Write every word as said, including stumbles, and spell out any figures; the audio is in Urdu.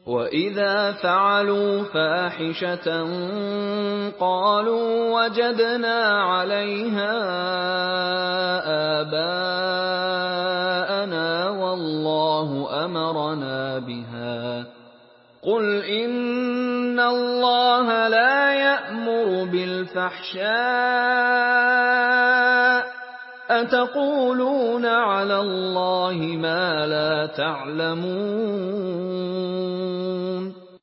وَإِذَا فَعَلُوا فَاحِشَةً قَالُوا وَجَدْنَا عَلَيْهَا آبَاءَنَا وَاللَّهُ أَمَرَنَا بِهَا ۗ قُلْ إِنَّ اللَّهَ لَا يَأْمُرُ بِالْفَحْشَاءِ ۖ أَتَقُولُونَ عَلَى اللَّهِ مَا لَا تَعْلَمُونَ